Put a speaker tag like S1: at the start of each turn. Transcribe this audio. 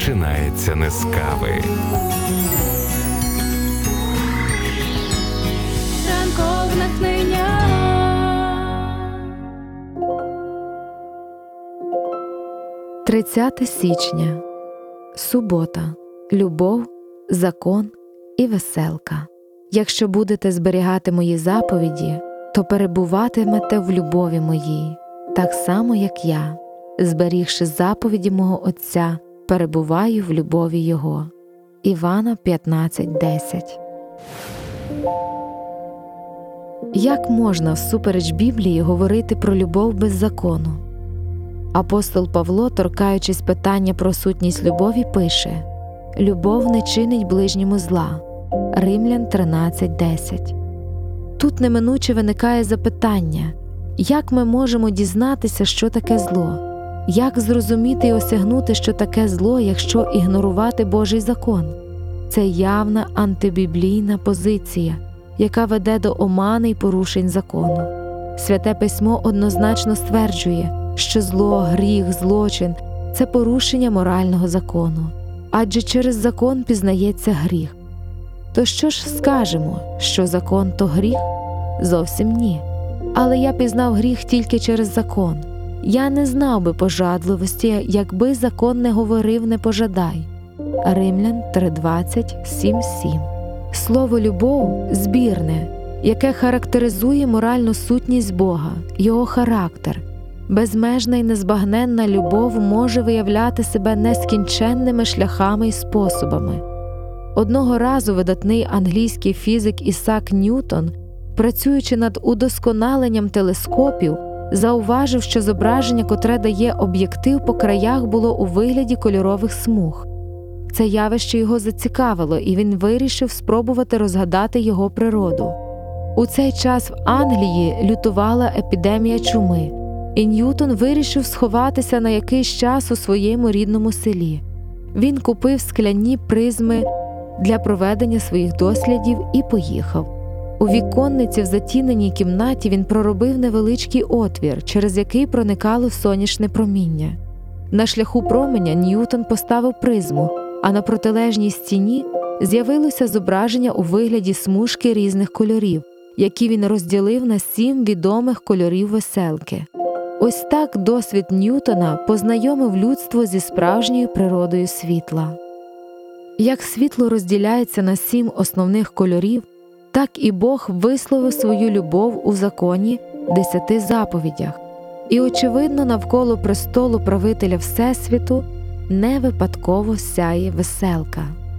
S1: починається не з кави.
S2: Ранкове натхнення. – 30 січня. Субота. Любов, закон і веселка. Якщо будете зберігати мої заповіді, то перебуватимете в любові моїй, так само, як я, зберігши заповіді мого Отця, перебуваю в любові Його. Івана 15:10. Як можна всупереч Біблії говорити про любов без закону? Апостол Павло, торкаючись питання про сутність любові, пише: «Любов не чинить ближньому зла». Римлян 13:10. Тут неминуче виникає запитання: як ми можемо дізнатися, що таке зло? Як зрозуміти і осягнути, що таке зло, якщо ігнорувати Божий закон? Це явна антибіблійна позиція, яка веде до омани й порушень закону. Святе Письмо однозначно стверджує, що зло, гріх, злочин – це порушення морального закону, адже через закон пізнається гріх. То що ж скажемо, що закон – то гріх? Зовсім ні. Але я пізнав гріх тільки через закон. Я не знав би пожадливості, якби закон не говорив «не пожадай». Римлян 3:20, 7:7. Слово «любов» – збірне, яке характеризує моральну сутність Бога, Його характер. Безмежна й незбагненна любов може виявляти себе нескінченними шляхами й способами. Одного разу видатний англійський фізик Ісаак Ньютон, працюючи над удосконаленням телескопів, зауважив, що зображення, котре дає об'єктив, по краях було у вигляді кольорових смуг. Це явище його зацікавило, і він вирішив спробувати розгадати його природу. У цей час в Англії лютувала епідемія чуми, і Ньютон вирішив сховатися на якийсь час у своєму рідному селі. Він купив скляні призми для проведення своїх дослідів і поїхав. У віконниці в затіненій кімнаті він проробив невеличкий отвір, через який проникало сонячне проміння. На шляху променя Ньютон поставив призму, а на протилежній стіні з'явилося зображення у вигляді смужки різних кольорів, які він розділив на 7 відомих кольорів веселки. Ось так досвід Ньютона познайомив людство зі справжньою природою світла. Як світло розділяється на 7 основних кольорів, так і Бог висловив свою любов у законі 10 заповідях. І, очевидно, навколо престолу правителя Всесвіту не випадково сяє веселка.